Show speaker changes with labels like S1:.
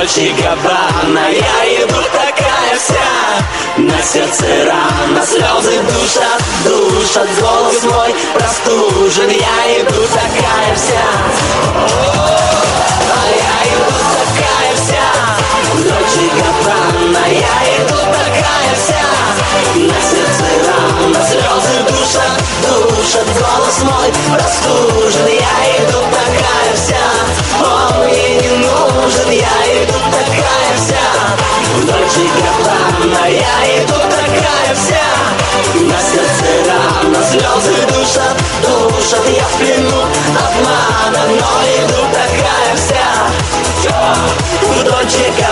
S1: Дольче Габбана. Я иду такая вся, на сердце рана, слезы душат, голос мой простужен. Я иду такая вся, а я иду такая вся, Дольче Габбана. Я иду такая вся, на сердце рана, слезы душат, голос мой простужен. Я иду такая вся, он мне не нужен. Я иду такая вся, Дольче Габбана. Я иду такая вся, на сердце рана, слезы душат. Я в плену обмана, но иду такая вся, Дольче Габбана.